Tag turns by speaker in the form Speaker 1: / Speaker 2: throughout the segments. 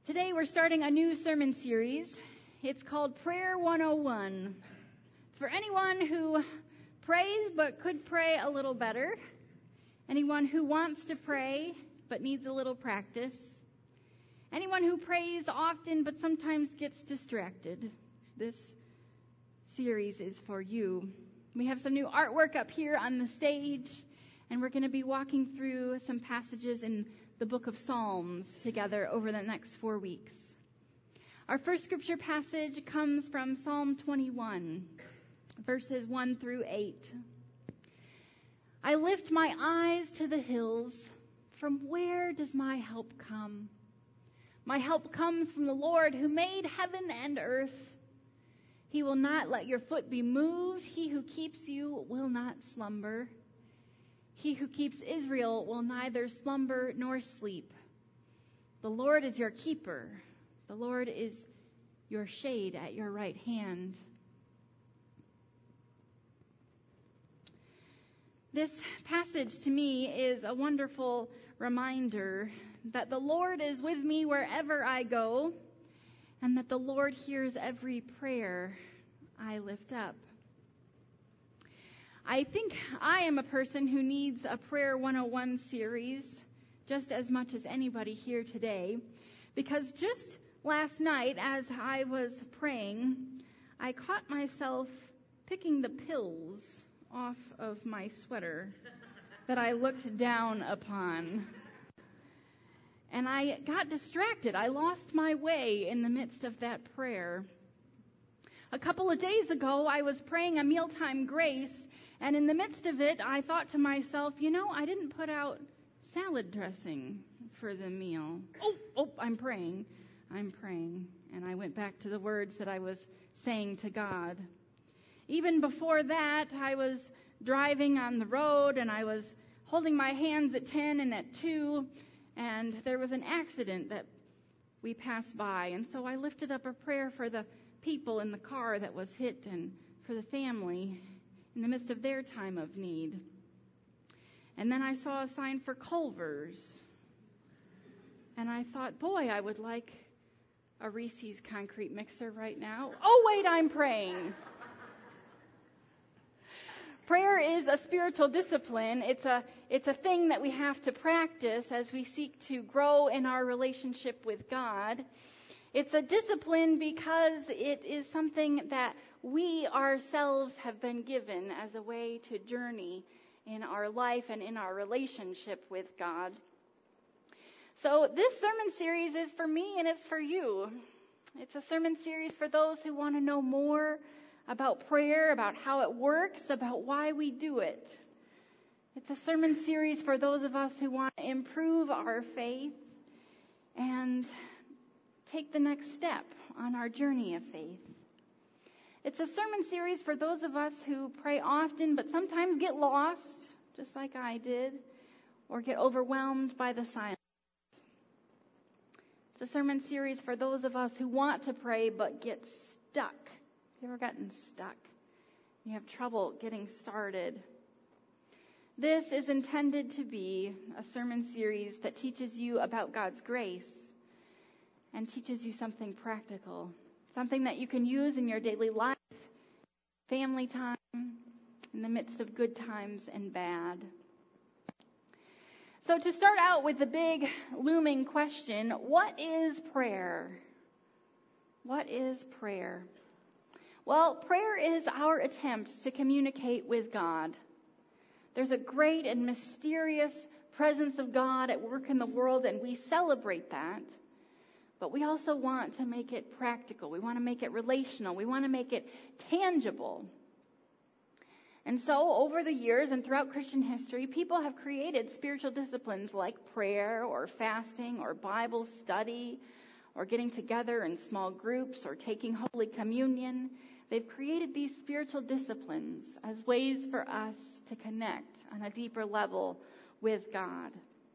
Speaker 1: Today we're starting a new sermon series. It's called Prayer 101. It's for anyone who prays but could pray a little better, anyone who wants to pray but needs a little practice, anyone who prays often but sometimes gets distracted. This series is for you. We have some new artwork up here on the stage, and we're going to be walking through some passages in the book of Psalms together over the next 4 weeks. Our first scripture passage comes from Psalm 21, verses 1 through 8. I lift my eyes to the hills. From where does my help come? My help comes from the Lord who made heaven and earth. He will not let your foot be moved. He who keeps you will not slumber. He who keeps Israel will neither slumber nor sleep. The Lord is your keeper. The Lord is your shade at your right hand. This passage to me is a wonderful reminder that the Lord is with me wherever I go, and that the Lord hears every prayer I lift up. I think I am a person who needs a Prayer 101 series just as much as anybody here today, because just last night as I was praying, I caught myself picking the pills off of my sweater that I looked down upon. And I got distracted. I lost my way in the midst of that prayer. A couple of days ago, I was praying a mealtime grace, and in the midst of it, I thought to myself, I didn't put out salad dressing for the meal. I'm praying. And I went back to the words that I was saying to God. Even before that, I was driving on the road, and I was holding my hands at 10 and at 2, and there was an accident that we passed by. And so I lifted up a prayer for the people in the car that was hit and for the family in the midst of their time of need. And then I saw a sign for Culver's. And I thought, boy, I would like a Reese's concrete mixer right now. Oh, wait, I'm praying. Prayer is a spiritual discipline. It's a thing that we have to practice as we seek to grow in our relationship with God. It's a discipline because it is something that we ourselves have been given as a way to journey in our life and in our relationship with God. So this sermon series is for me and it's for you. It's a sermon series for those who want to know more about prayer, about how it works, about why we do it. It's a sermon series for those of us who want to improve our faith and take the next step on our journey of faith. It's a sermon series for those of us who pray often but sometimes get lost, just like I did, or get overwhelmed by the silence. It's a sermon series for those of us who want to pray but get stuck. Have you ever gotten stuck? You have trouble getting started. This is intended to be a sermon series that teaches you about God's grace and teaches you something practical, something that you can use in your daily life, family time, in the midst of good times and bad. So to start out with the big looming question, what is prayer? What is prayer? Well, prayer is our attempt to communicate with God. There's a great and mysterious presence of God at work in the world, and we celebrate that. But we also want to make it practical. We want to make it relational. We want to make it tangible. And so over the years and throughout Christian history, people have created spiritual disciplines like prayer or fasting or Bible study or getting together in small groups or taking Holy Communion. They've created these spiritual disciplines as ways for us to connect on a deeper level with God.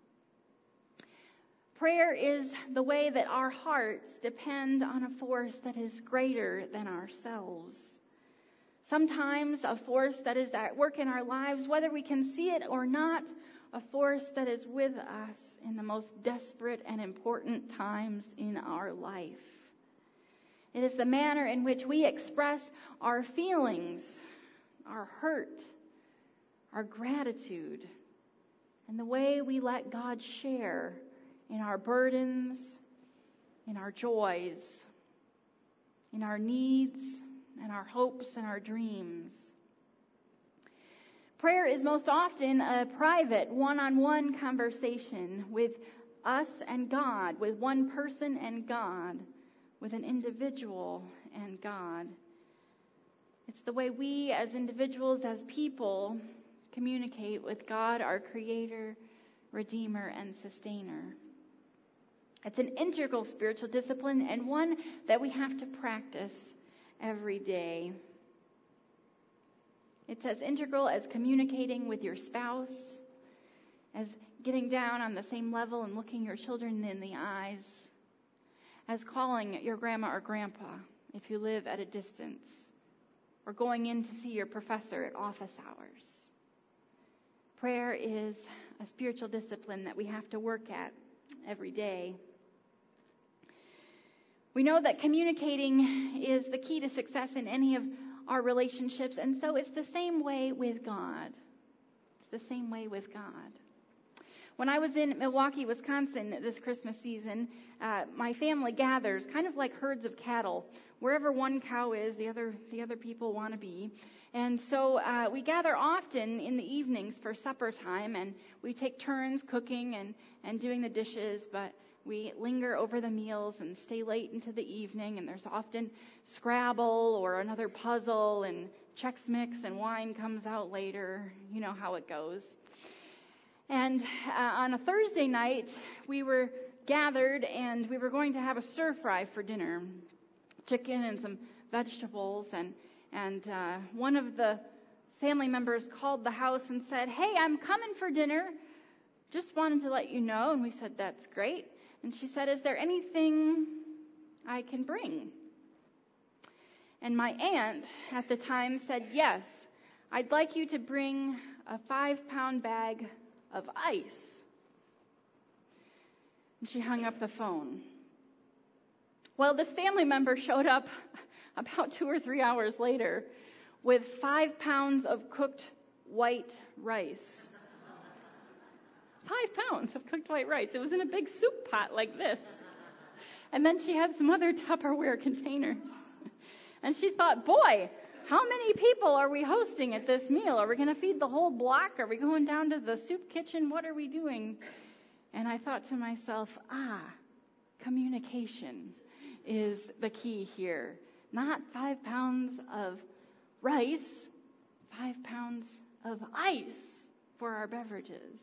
Speaker 1: Prayer is the way that our hearts depend on a force that is greater than ourselves. Sometimes a force that is at work in our lives, whether we can see it or not, a force that is with us in the most desperate and important times in our life. It is the manner in which we express our feelings, our hurt, our gratitude, and the way we let God share in our burdens, in our joys, in our needs, and our hopes and our dreams. Prayer is most often a private, one-on-one conversation with us and God, with one person and God, with an individual and God. It's the way we as individuals, as people, communicate with God, our Creator, Redeemer, and Sustainer. It's an integral spiritual discipline and one that we have to practice every day. It's as integral as communicating with your spouse, as getting down on the same level and looking your children in the eyes, as calling your grandma or grandpa if you live at a distance, or going in to see your professor at office hours. Prayer is a spiritual discipline that we have to work at every day. We know that communicating is the key to success in any of our relationships, and so it's the same way with God. It's the same way with God. When I was in Milwaukee, Wisconsin this Christmas season, my family gathers kind of like herds of cattle. Wherever one cow is, the other people want to be. And so we gather often in the evenings for supper time, and we take turns cooking and doing the dishes, but we linger over the meals and stay late into the evening, and there's often Scrabble or another puzzle, and Chex Mix and wine comes out later. You know how it goes. And on a Thursday night, we were gathered, and we were going to have a stir fry for dinner. Chicken and some vegetables, and one of the family members called the house and said, "Hey, I'm coming for dinner. Just wanted to let you know." And we said, "That's great." And she said, "Is there anything I can bring?" And my aunt at the time said, "Yes, I'd like you to bring a 5-pound bag of ice." And she hung up the phone. Well, this family member showed up about 2 or 3 hours later with 5 pounds of cooked white rice. 5 pounds of cooked white rice. It was in a big soup pot like this. And then she had some other Tupperware containers. And she thought, boy, how many people are we hosting at this meal? Are we going to feed the whole block? Are we going down to the soup kitchen? What are we doing? And I thought to myself, communication is the key here. Not 5 pounds of rice, 5 pounds of ice for our beverages.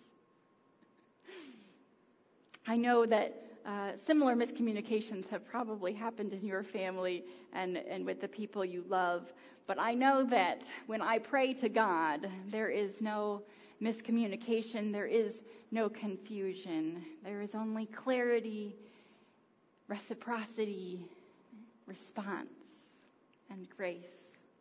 Speaker 1: I know that similar miscommunications have probably happened in your family and with the people you love. But I know that when I pray to God, there is no miscommunication. There is no confusion. There is only clarity, reciprocity, response, and grace.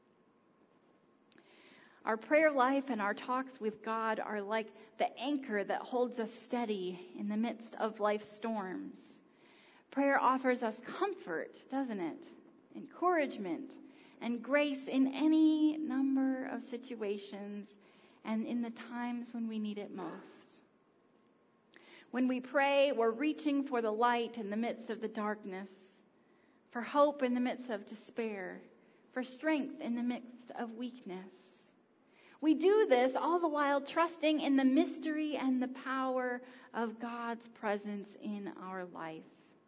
Speaker 1: Our prayer life and our talks with God are like the anchor that holds us steady in the midst of life's storms. Prayer offers us comfort, doesn't it? Encouragement and grace in any number of situations and in the times when we need it most. When we pray, we're reaching for the light in the midst of the darkness, for hope in the midst of despair, for strength in the midst of weakness. We do this all the while trusting in the mystery and the power of God's presence in our life.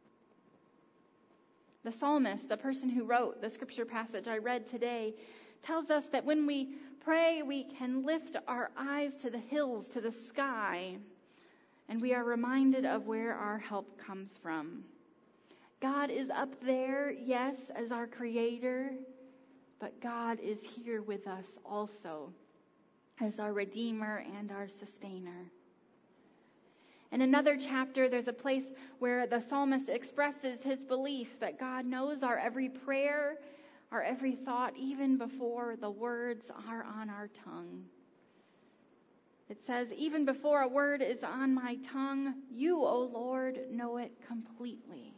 Speaker 1: The psalmist, the person who wrote the scripture passage I read today, tells us that when we pray, we can lift our eyes to the hills, to the sky, and we are reminded of where our help comes from. God is up there, yes, as our Creator, but God is here with us also as our Redeemer and our Sustainer. In another chapter, there's a place where the psalmist expresses his belief that God knows our every prayer, our every thought, even before the words are on our tongue. It says, even before a word is on my tongue, you, O Lord, know it completely.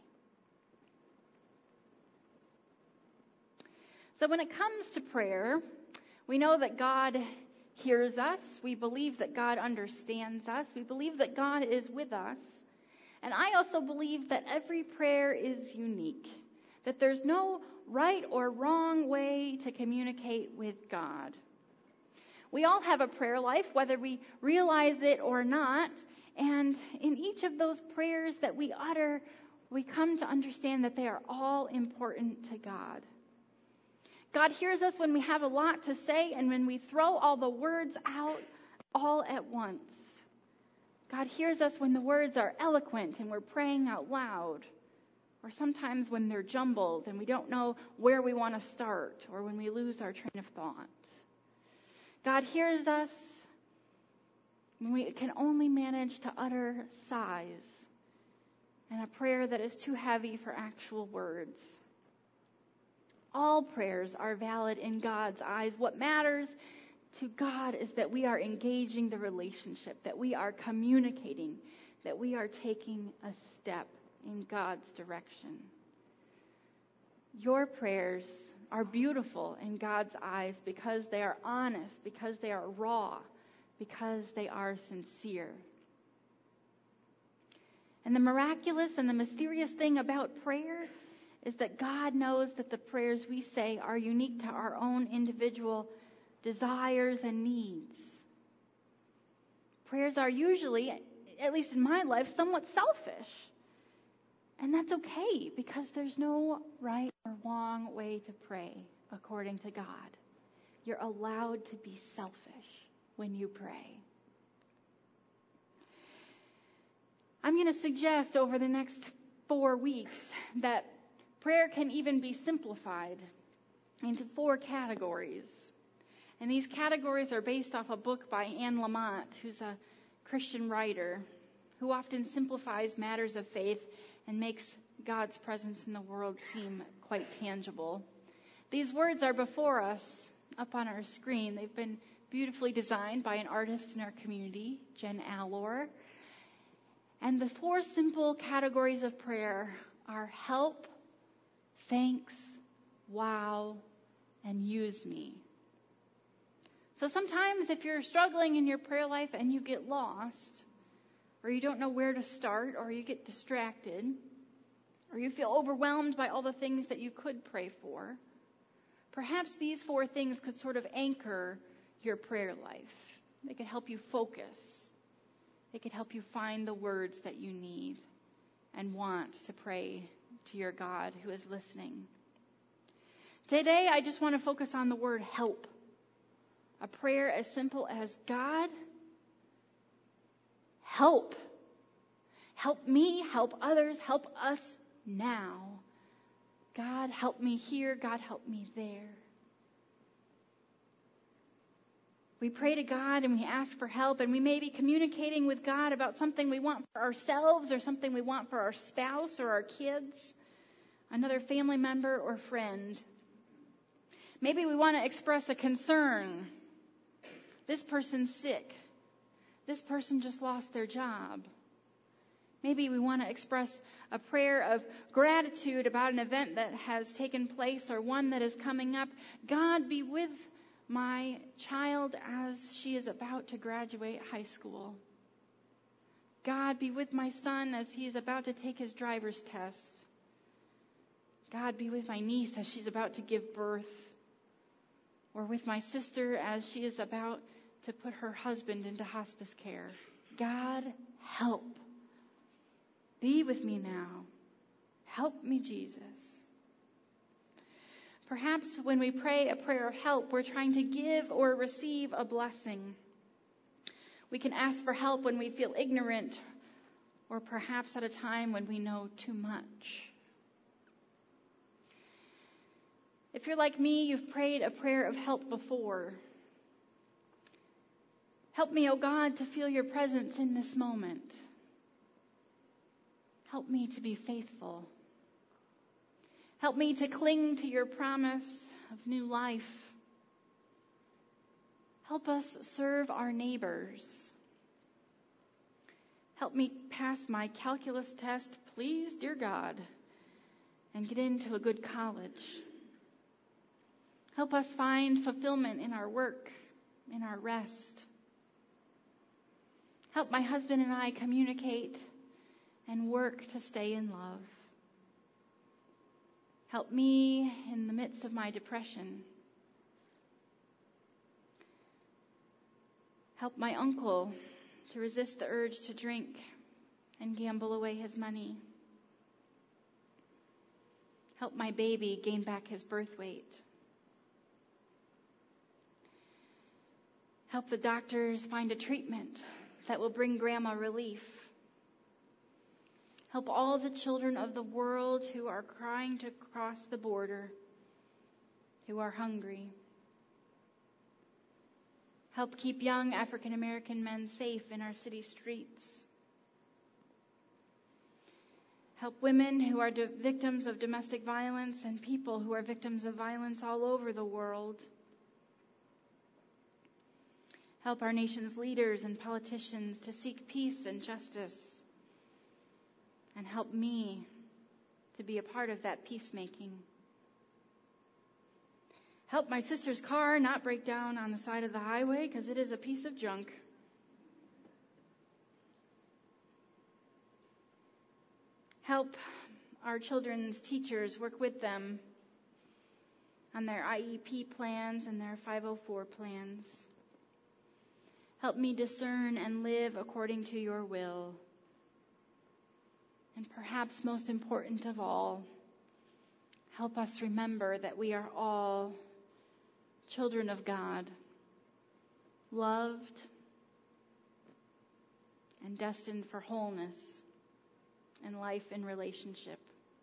Speaker 1: So when it comes to prayer, we know that God hears us. We believe that God understands us. We believe that God is with us. And I also believe that every prayer is unique, that there's no right or wrong way to communicate with God. We all have a prayer life, whether we realize it or not. And in each of those prayers that we utter, we come to understand that they are all important to God. God hears us when we have a lot to say and when we throw all the words out all at once. God hears us when the words are eloquent and we're praying out loud, or sometimes when they're jumbled and we don't know where we want to start, or when we lose our train of thought. God hears us when we can only manage to utter sighs and a prayer that is too heavy for actual words. All prayers are valid in God's eyes. What matters to God is that we are engaging the relationship, that we are communicating, that we are taking a step in God's direction. Your prayers are beautiful in God's eyes because they are honest, because they are raw, because they are sincere. And the miraculous and the mysterious thing about prayer is that God knows that the prayers we say are unique to our own individual desires and needs. Prayers are usually, at least in my life, somewhat selfish. And that's okay, because there's no right or wrong way to pray according to God. You're allowed to be selfish when you pray. I'm going to suggest over the next 4 weeks that prayer can even be simplified into 4 categories. And these categories are based off a book by Anne Lamott, who's a Christian writer, who often simplifies matters of faith and makes God's presence in the world seem quite tangible. These words are before us up on our screen. They've been beautifully designed by an artist in our community, Jen Allor. And the 4 simple categories of prayer are help, thanks, wow, and use me. So sometimes if you're struggling in your prayer life and you get lost, or you don't know where to start, or you get distracted, or you feel overwhelmed by all the things that you could pray for, perhaps these 4 things could sort of anchor your prayer life. They could help you focus. They could help you find the words that you need and want to pray to your God who is listening. Today, I just want to focus on the word help. A prayer as simple as, God, help. Help me, help others, help us now. God, help me here. God, help me there. We pray to God and we ask for help, and we may be communicating with God about something we want for ourselves or something we want for our spouse or our kids, another family member or friend. Maybe we want to express a concern. This person's sick. This person just lost their job. Maybe we want to express a prayer of gratitude about an event that has taken place or one that is coming up. God, be with my child as she is about to graduate high school. God, be with my son as he is about to take his driver's test. God, be with my niece as she's about to give birth. Or with my sister as she is about to put her husband into hospice care. God, help. Be with me now. Help me, Jesus. Perhaps when we pray a prayer of help, we're trying to give or receive a blessing. We can ask for help when we feel ignorant, or perhaps at a time when we know too much. If you're like me, you've prayed a prayer of help before. Help me, O God, to feel your presence in this moment. Help me to be faithful. Help me to cling to your promise of new life. Help us serve our neighbors. Help me pass my calculus test, please, dear God, and get into a good college. Help us find fulfillment in our work, in our rest. Help my husband and I communicate and work to stay in love. Help me in the midst of my depression. Help my uncle to resist the urge to drink and gamble away his money. Help my baby gain back his birth weight. Help the doctors find a treatment that will bring Grandma relief. Help all the children of the world who are crying to cross the border, who are hungry. Help keep young African American men safe in our city streets. Help women who are victims of domestic violence and people who are victims of violence all over the world. Help our nation's leaders and politicians to seek peace and justice. And help me to be a part of that peacemaking. Help my sister's car not break down on the side of the highway, because it is a piece of junk. Help our children's teachers work with them on their IEP plans and their 504 plans. Help me discern and live according to your will. And perhaps most important of all, help us remember that we are all children of God, loved and destined for wholeness and life in relationship.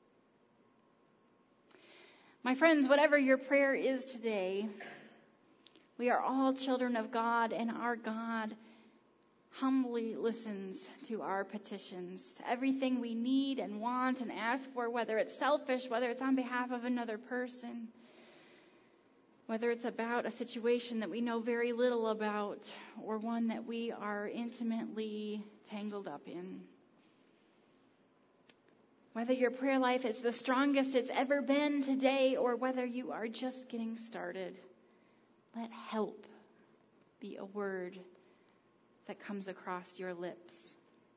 Speaker 1: My friends, whatever your prayer is today, we are all children of God, and our God humbly listens to our petitions, to everything we need and want and ask for, whether it's selfish, whether it's on behalf of another person, whether it's about a situation that we know very little about or one that we are intimately tangled up in. Whether your prayer life is the strongest it's ever been today or whether you are just getting started, let help be a word that comes across your lips.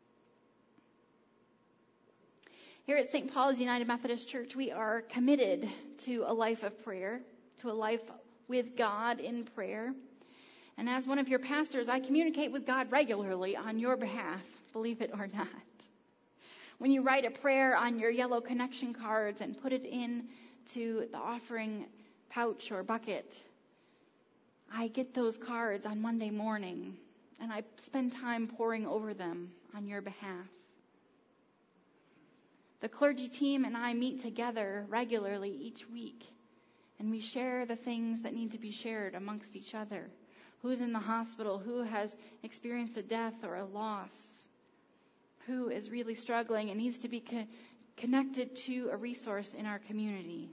Speaker 1: Here at St. Paul's United Methodist Church, we are committed to a life of prayer, to a life with God in prayer. And as one of your pastors, I communicate with God regularly on your behalf, believe it or not. When you write a prayer on your yellow connection cards and put it into the offering pouch or bucket, I get those cards on Monday morning, and I spend time poring over them on your behalf. The clergy team and I meet together regularly each week, and we share the things that need to be shared amongst each other. Who's in the hospital? Who has experienced a death or a loss? Who is really struggling and needs to be connected to a resource in our community?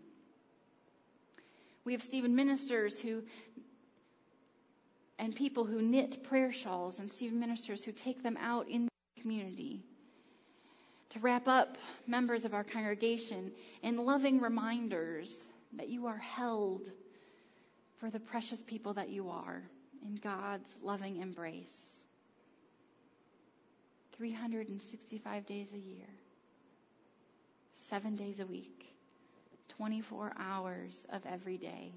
Speaker 1: We have Stephen ministers and people who knit prayer shawls, and Stephen ministers who take them out in the community to wrap up members of our congregation in loving reminders that you are held for the precious people that you are in God's loving embrace. 365 days a year, 7 days a week, 24 hours of every day.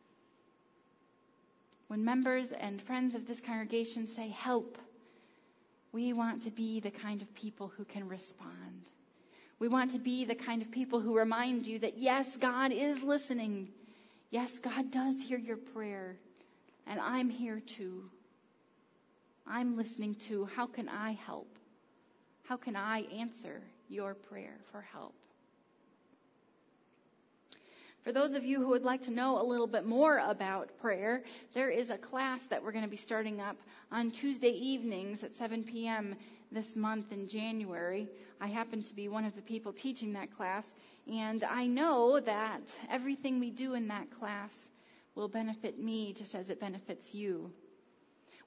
Speaker 1: When members and friends of this congregation say, help, we want to be the kind of people who can respond. We want to be the kind of people who remind you that, yes, God is listening. Yes, God does hear your prayer. And I'm here too. I'm listening too. How can I help? How can I answer your prayer for help? For those of you who would like to know a little bit more about prayer, there is a class that we're going to be starting up on Tuesday evenings at 7 p.m. this month in January. I happen to be one of the people teaching that class, and I know that everything we do in that class will benefit me just as it benefits you.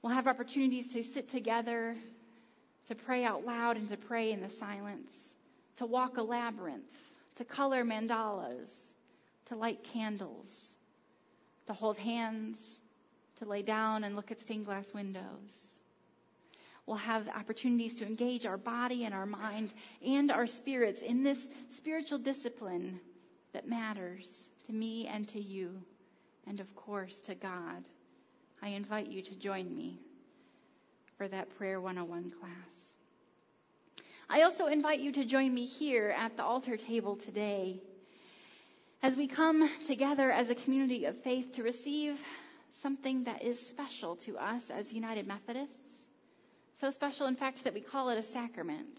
Speaker 1: We'll have opportunities to sit together, to pray out loud and to pray in the silence, to walk a labyrinth, to color mandalas, to light candles, to hold hands, to lay down and look at stained glass windows. We'll have opportunities to engage our body and our mind and our spirits in this spiritual discipline that matters to me and to you, and of course to God. I invite you to join me for that Prayer 101 class. I also invite you to join me here at the altar table today as we come together as a community of faith to receive something that is special to us as United Methodists. So special, in fact, that we call it a sacrament.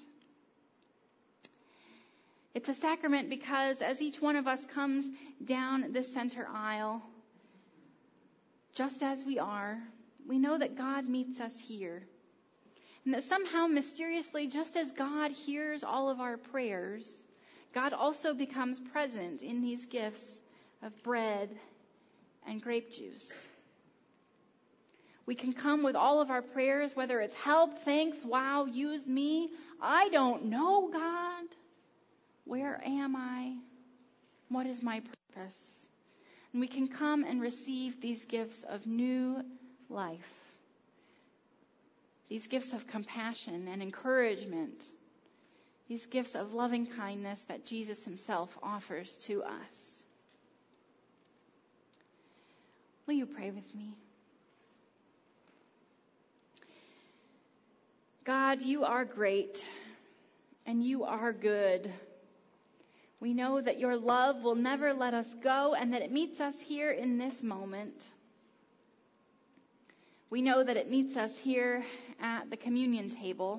Speaker 1: It's a sacrament because as each one of us comes down this center aisle, just as we are, we know that God meets us here. And that somehow, mysteriously, just as God hears all of our prayers, God also becomes present in these gifts of bread and grape juice. We can come with all of our prayers, whether it's help, thanks, wow, use me. I don't know, God. Where am I? What is my purpose? And we can come and receive these gifts of new life. These gifts of compassion and encouragement. These gifts of loving kindness that Jesus himself offers to us. Will you pray with me? God, you are great and you are good. We know that your love will never let us go and that it meets us here in this moment. We know that it meets us here at the communion table,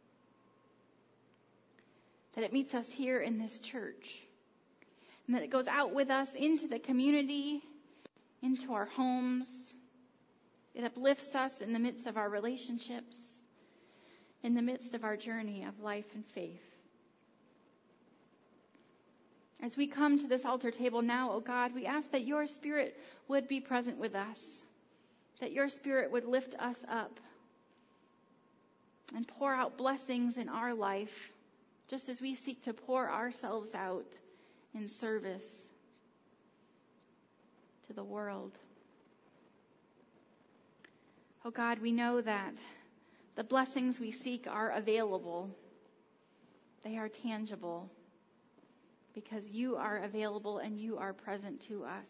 Speaker 1: that it meets us here in this church, and that it goes out with us into the community, into our homes. It uplifts us in the midst of our relationships, in the midst of our journey of life and faith. As we come to this altar table now, O God, we ask that your Spirit would be present with us, that your Spirit would lift us up and pour out blessings in our life, just as we seek to pour ourselves out in service to the world. Oh God, we know that the blessings we seek are available. They are tangible because you are available and you are present to us.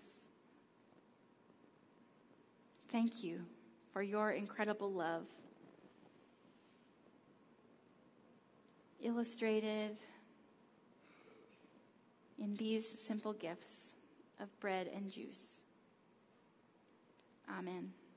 Speaker 1: Thank you for your incredible love, illustrated in these simple gifts of bread and juice. Amen.